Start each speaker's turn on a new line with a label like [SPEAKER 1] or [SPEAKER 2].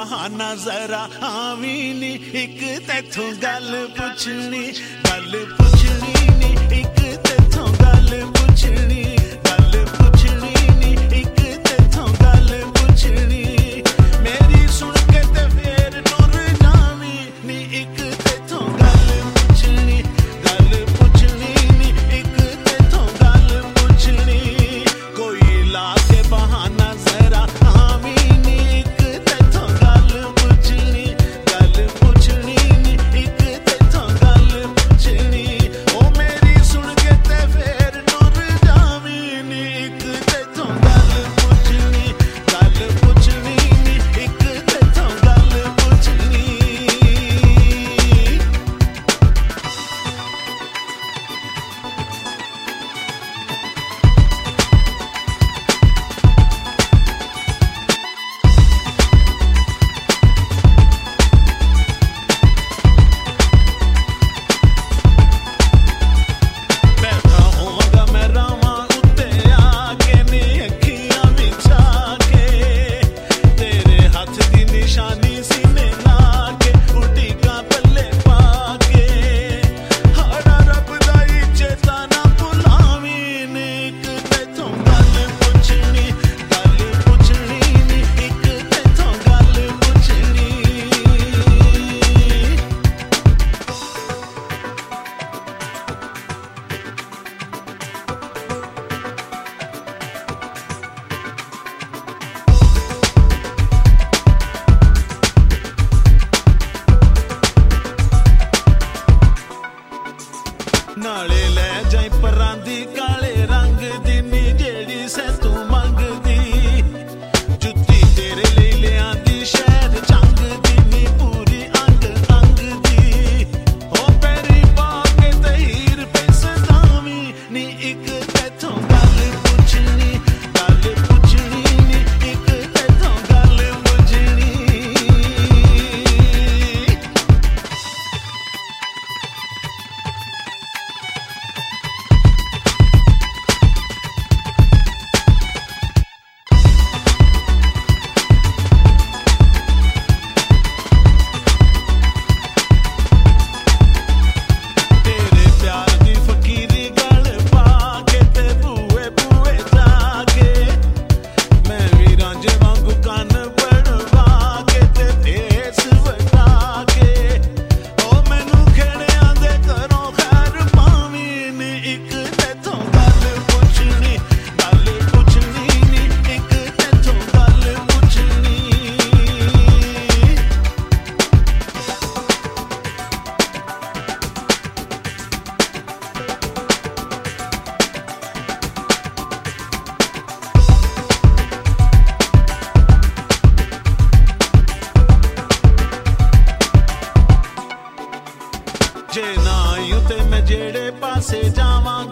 [SPEAKER 1] बहाना जरा आवी नी एक तेथों गल पुछनी नी एक तेथों गल पुछनी नी एक तेथों गल पुछनी मेरी सुन के ते फेर टुर जावी नी एक तेथों गल पुछनी नी एक तेथों गल पुछनी कोई ला के बहाना जरा आवी नी एक तेथों गल पुछनी नी एक तेथों गल पुछनी ओ मेरी सुन के ते फेर टुर जावी नी एक तेथों गल पुछनी नी एक तेथों गल पुछनी बैठा होगा मैं रावां उत्ते आके नी अखियां बिछा के तेरे हाथ दी निशानी सीने नाके उड़ीगा पल्ले पाके हाड़ा रब दा ही चेता ना भुलावी नी एक तेथों गल पुछनी नी एक तेथों गल पुछनी नाले ले जाई परांदी काले रंग दी नी जेड़ी से तू मंगदी जुत्ती तेरे लिए ले आंदी शहर जंग दी नी पूरी अंग अंग दी ओ पैरी पाके ते हीर पे सदावी नी एक तेथों गल पुछनी नी एक तेथों गल पुछनी तेरे प्यार दी फकीरी गल पाके ते बूए बूए जाके मैं भी रांझे वांगू कन पड़वा के ते फेस वटा के ओ मैनू खेड़ियां दे घरों खैर पावी नी एक तेथों गल पुछनी नी एक तेथों गल पुछनी जे ना आईं ते मैं जेड़े पासे जावांगा